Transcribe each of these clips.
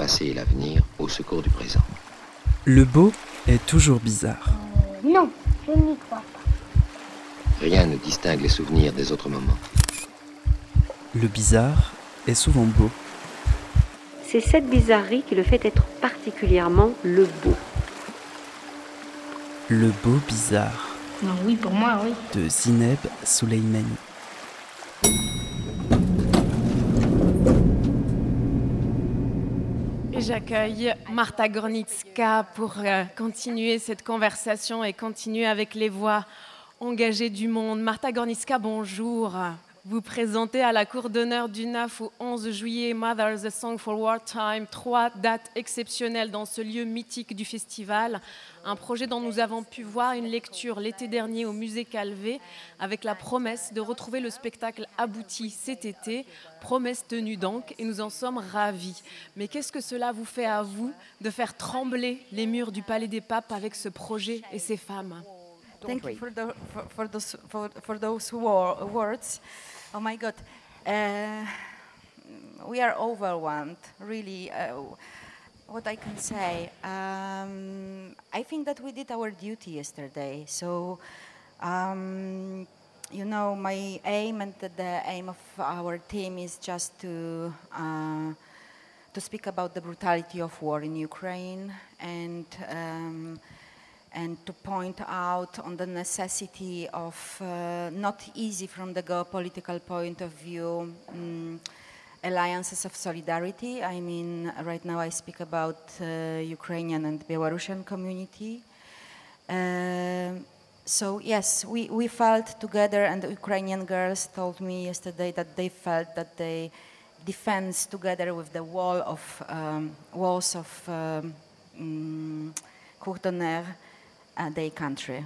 passé et l'avenir au secours du présent. Le beau est toujours bizarre. Non, je n'y crois pas. Rien ne distingue les souvenirs des autres moments. Le bizarre est souvent beau. C'est cette bizarrerie qui le fait être particulièrement le beau. Le beau bizarre. Non, oui, pour moi, oui. De Zineb Souleimani. Et j'accueille Marta Gornicka pour continuer cette conversation et continuer avec les voix engagées du monde. Marta Gornicka, bonjour. Vous présentez à la cour d'honneur du 9 au 11 juillet Mothers, a Song for Wartime, 3 dates exceptionnelles dans ce lieu mythique du festival. Un projet dont nous avons pu voir une lecture l'été dernier au musée Calvé avec la promesse de retrouver le spectacle abouti cet été. Promesse tenue donc et nous en sommes ravis. Mais qu'est-ce que cela vous fait à vous de faire trembler les murs du Palais des Papes avec ce projet et ces femmes? Thank you for those words. Oh my God, we are overwhelmed. Really, what I can say. I think that we did our duty yesterday. So, you know, my aim and the aim of our team is just to speak about the brutality of war in Ukraine and to point out on the necessity of, not easy from the geopolitical point of view, alliances of solidarity. I mean, right now I speak about Ukrainian and Belarusian community. So yes, we felt together, and the Ukrainian girls told me yesterday that they felt that they defend together with the walls of Cour d'honneur, their country.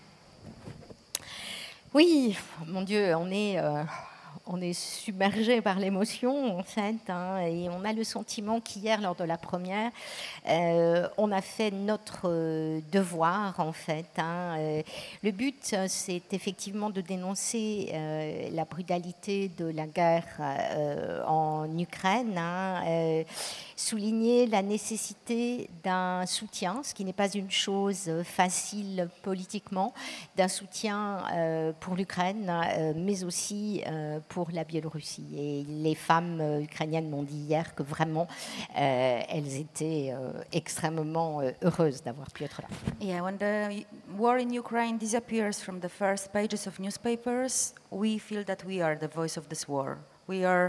Oui, mon Dieu, on est submergé par l'émotion en fait, hein, et on a le sentiment qu'hier, lors de la première, on a fait notre devoir en fait. Hein. Le but, c'est effectivement de dénoncer la brutalité de la guerre en Ukraine, hein, souligner la nécessité d'un soutien, ce qui n'est pas une chose facile politiquement, d'un soutien pour l'Ukraine, mais aussi pour la Biélorussie. Et les femmes ukrainiennes m'ont dit hier que vraiment, elles étaient extrêmement heureuses d'avoir pu être là. Yeah, when the war in Ukraine disappears from the first pages of newspapers, we feel that we are the voice of this war. We are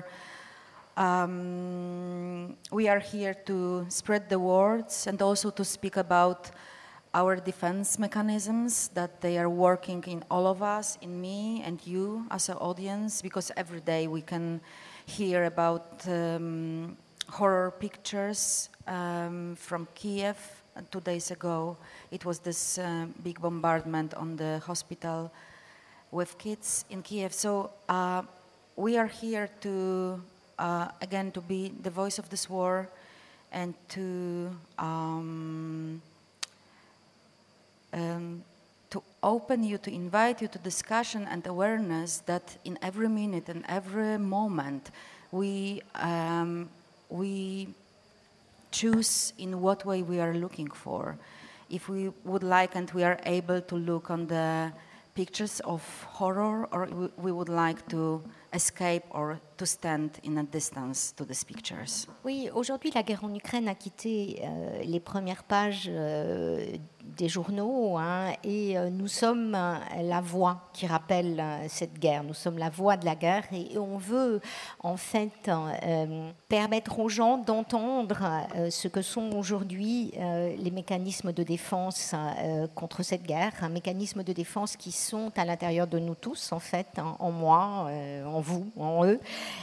here to spread the words and also to speak about our defense mechanisms, that they are working in all of us, in me and you as an audience, because every day we can hear about horror pictures from Kiev. 2 days ago, it was this big bombardment on the hospital with kids in Kiev. So we are here to again, to be the voice of this war and to open you, to invite you to discussion and awareness that in every minute and every moment we choose in what way we are looking for. If we would like and we are able to look on the pictures of horror, or we would like to escape or to stand in a distance to these pictures. Oui, aujourd'hui, la guerre en Ukraine a quitté les premières pages des journaux, hein, et nous sommes la voix qui rappelle cette guerre. Nous sommes la voix de la guerre et on veut en fait permettre aux gens d'entendre ce que sont aujourd'hui les mécanismes de défense contre cette guerre, un mécanisme de défense qui sont à l'intérieur de nous tous en fait, hein, en moi, en vous, en eux.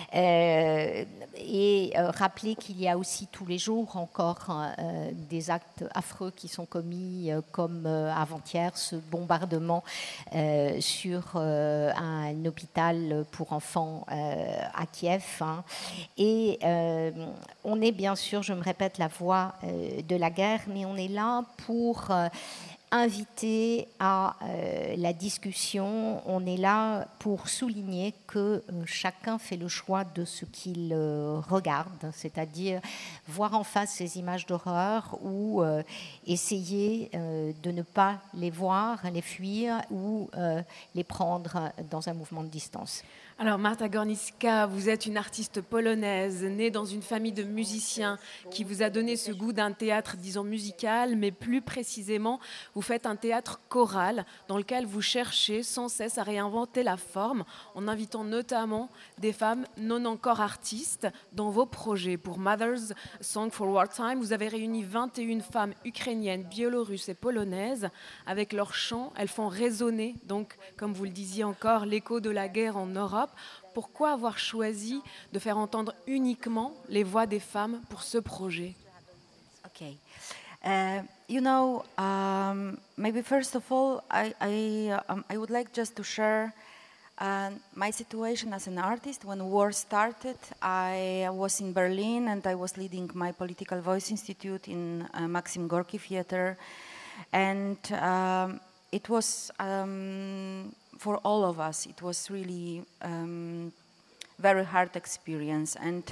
Et rappeler qu'il y a aussi tous les jours encore des actes affreux qui sont commis, comme avant-hier ce bombardement sur un hôpital pour enfants à Kiev. Hein. Et on est bien sûr, je me répète, la voix de la guerre, mais on est là pour inviter à la discussion. On est là pour souligner que chacun fait le choix de ce qu'il regarde, c'est-à-dire voir en face ces images d'horreur ou essayer de ne pas les voir, les fuir ou les prendre dans un mouvement de distance. Alors Marta Gornicka, vous êtes une artiste polonaise, née dans une famille de musiciens qui vous a donné ce goût d'un théâtre, disons, musical, mais plus précisément, vous faites un théâtre choral dans lequel vous cherchez sans cesse à réinventer la forme en invitant notamment des femmes non encore artistes dans vos projets. Pour Mother's Song for Wartime, vous avez réuni 21 femmes ukrainiennes, biélorusses et polonaises. Avec leurs chants, elles font résonner, donc, comme vous le disiez encore, l'écho de la guerre en Europe. Pourquoi avoir choisi de faire entendre uniquement les voix des femmes pour ce projet? Okay. Maybe first of all, I would like just to share my situation as an artist. When war started, I was in Berlin and I was leading my Political Voice Institute in Maxim Gorky Theater. And it was... for all of us, it was really very hard experience, and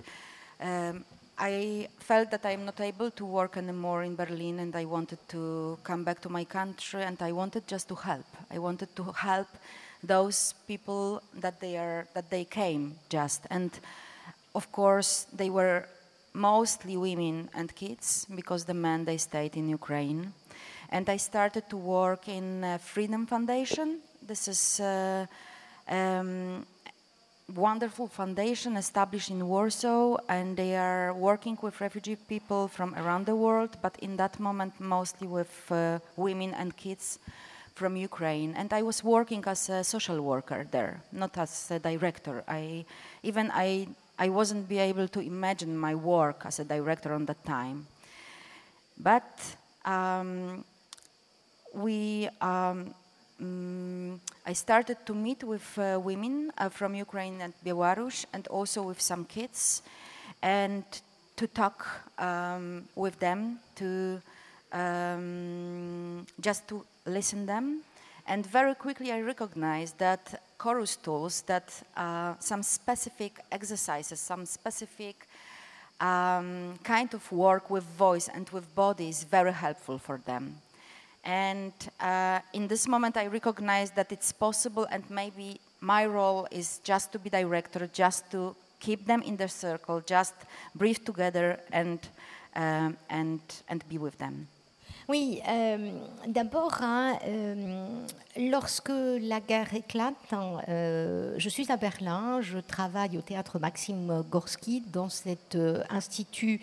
I felt that I'm not able to work anymore in Berlin, and I wanted to come back to my country, and I wanted just to help. I wanted to help those people that they came just, and of course they were mostly women and kids because the men they stayed in Ukraine, and I started to work in Freedom Foundation. This is a wonderful foundation established in Warsaw, and they are working with refugee people from around the world, but in that moment mostly with women and kids from Ukraine. And I was working as a social worker there, not as a director. I wasn't be able to imagine my work as a director on that time. But I started to meet with women from Ukraine and Belarus, and also with some kids, and to talk with them, to just to listen them. And very quickly I recognized that chorus tools, that some specific exercises, some specific kind of work with voice and with body is very helpful for them. And in this moment I recognized that it's possible, and maybe my role is just to be director, just to keep them in their circle, just breathe together and be with them. Oui, d'abord, lorsque la guerre éclate, je suis à Berlin, je travaille au théâtre Maxim Gorky dans cet institut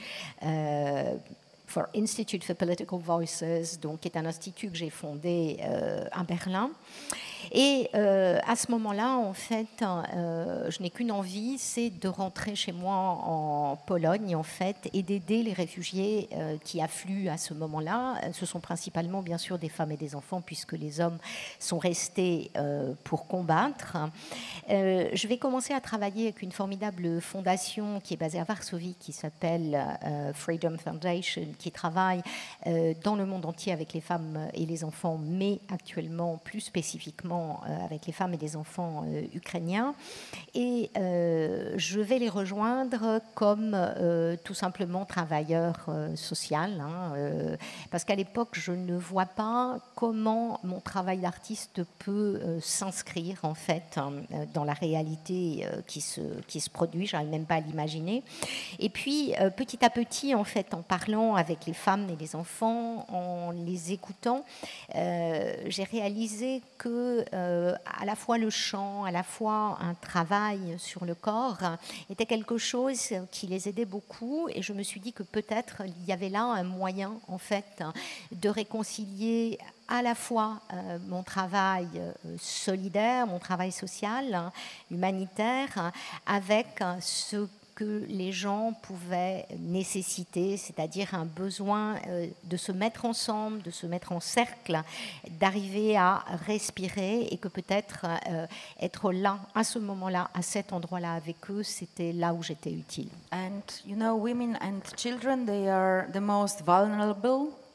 for Institute for Political Voices, donc qui est un institut que j'ai fondé à Berlin. Et à ce moment-là, en fait, je n'ai qu'une envie, c'est de rentrer chez moi en Pologne, en fait, et d'aider les réfugiés qui affluent à ce moment-là. Ce sont principalement, bien sûr, des femmes et des enfants, puisque les hommes sont restés pour combattre. Je vais commencer à travailler avec une formidable fondation qui est basée à Varsovie, qui s'appelle Freedom Foundation, qui travaille dans le monde entier avec les femmes et les enfants, mais actuellement plus spécifiquement avec les femmes et les enfants ukrainiens. Et je vais les rejoindre comme tout simplement travailleur social, parce qu'à l'époque, je ne vois pas comment mon travail d'artiste peut s'inscrire en fait dans la réalité qui se produit. Je n'arrive même pas à l'imaginer. Et puis, petit à petit, en fait, en parlant avec les femmes et les enfants, en les écoutant, j'ai réalisé que à la fois le chant, à la fois un travail sur le corps était quelque chose qui les aidait beaucoup, et je me suis dit que peut-être il y avait là un moyen en fait de réconcilier à la fois mon travail solidaire, mon travail social, humanitaire, avec ce que les gens pouvaient nécessiter, c'est-à-dire un besoin de se mettre ensemble, de se mettre en cercle, d'arriver à respirer, et que peut-être être là, à ce moment-là, à cet endroit-là avec eux, c'était là où j'étais utile. And you know, women and children, they are the most vulnerable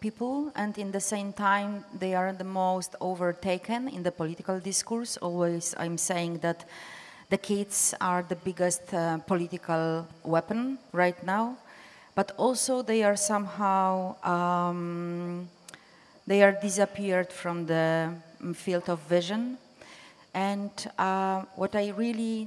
people, and in the same time they are the most overtaken in the political discourse. Always I'm saying that the kids are the biggest political weapon right now, but also they are somehow they are disappeared from the field of vision. And what I really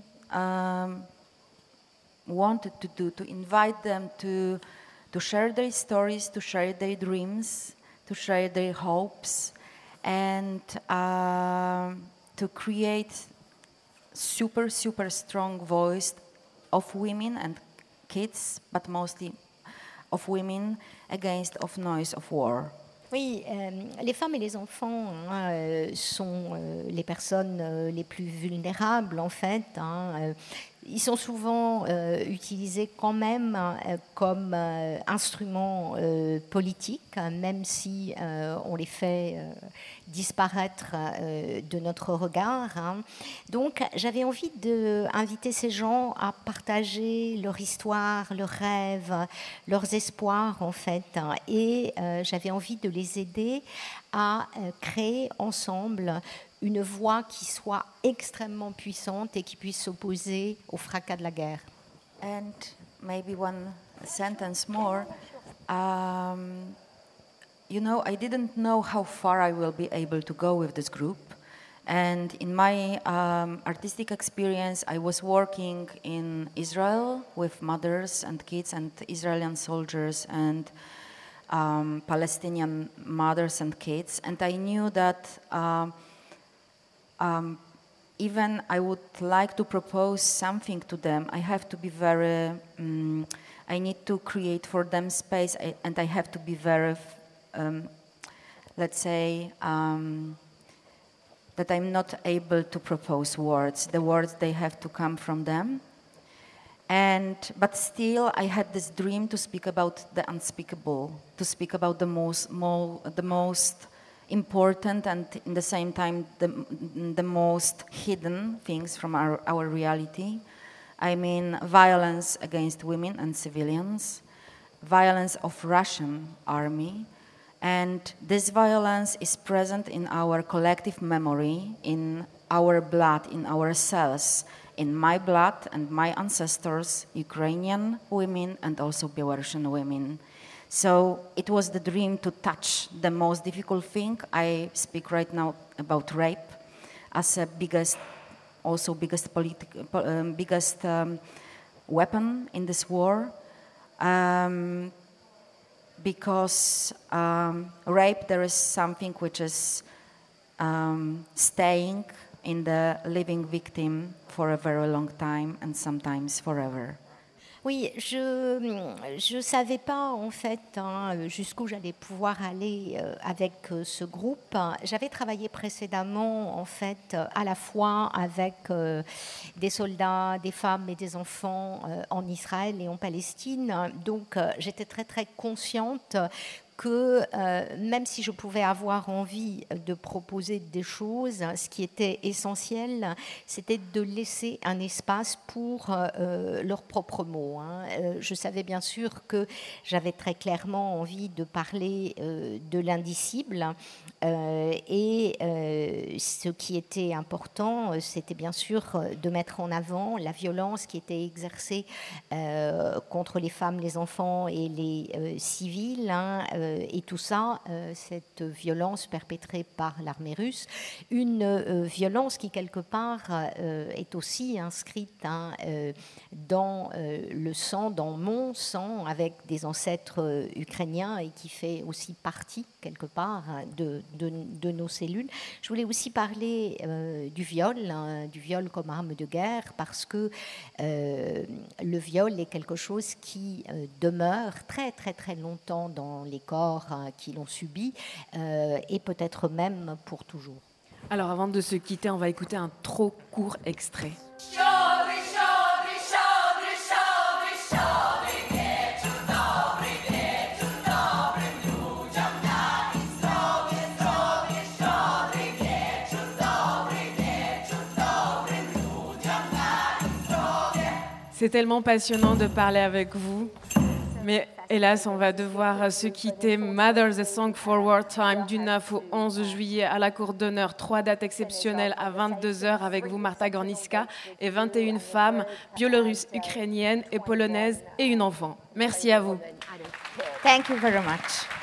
wanted to do, to invite them to share their stories, to share their dreams, to share their hopes, and to create super strong voice of women and kids, but mostly of women, against of noise of war. Oui, les femmes et les enfants sont les personnes les plus vulnérables en fait. Ils sont souvent utilisés quand même comme instruments politiques, même si on les fait disparaître de notre regard. Donc j'avais envie d'inviter ces gens à partager leur histoire, leurs rêves, leurs espoirs en fait. Et j'avais envie de les aider à créer ensemble une voix qui soit extrêmement puissante et qui puisse s'opposer au fracas de la guerre. And maybe one sentence more. You know, I didn't know how far I will be able to go with this group. And in my artistic experience, I was working in Israel with mothers and kids and Israeli soldiers and Palestinian mothers and kids. And I knew that even I would like to propose something to them, I have to be very, I need to create for them space, and I have to be very, let's say, that I'm not able to propose words. The words, they have to come from them. But still, I had this dream to speak about the unspeakable, to speak about the most important and in the same time the most hidden things from our reality. I mean violence against women and civilians, violence of Russian army, and this violence is present in our collective memory, in our blood, in our cells, in my blood and my ancestors, Ukrainian women and also Belarusian women. So it was the dream to touch the most difficult thing. I speak right now about rape as a biggest weapon in this war, because rape, there is something which is staying in the living victim for a very long time and sometimes forever. Oui, je savais pas en fait jusqu'où j'allais pouvoir aller avec ce groupe. J'avais travaillé précédemment en fait à la fois avec des soldats, des femmes et des enfants en Israël et en Palestine. Donc j'étais très consciente que même si je pouvais avoir envie de proposer des choses, ce qui était essentiel, c'était de laisser un espace pour leurs propres mots. Je savais bien sûr que j'avais très clairement envie de parler de l'indicible, et ce qui était important, c'était bien sûr de mettre en avant la violence qui était exercée contre les femmes, les enfants et les civils, et tout ça, cette violence perpétrée par l'armée russe, une violence qui quelque part est aussi inscrite dans le sang, dans mon sang, avec des ancêtres ukrainiens, et qui fait aussi partie quelque part de nos cellules. Je voulais aussi parler du viol comme arme de guerre, parce que le viol est quelque chose qui demeure très longtemps dans les corps qui l'ont subi, et peut-être même pour toujours. Alors avant de se quitter, on va écouter un trop court extrait. C'est tellement passionnant de parler avec vous. Mais hélas, on va devoir se quitter. Mothers, a Song for Wartime, du 9 au 11 juillet à la Cour d'honneur. 3 dates exceptionnelles à 22h avec vous, Marta Gornicka, et 21 femmes, biélorusses, ukrainiennes et polonaises, et une enfant. Merci à vous. Thank you very much.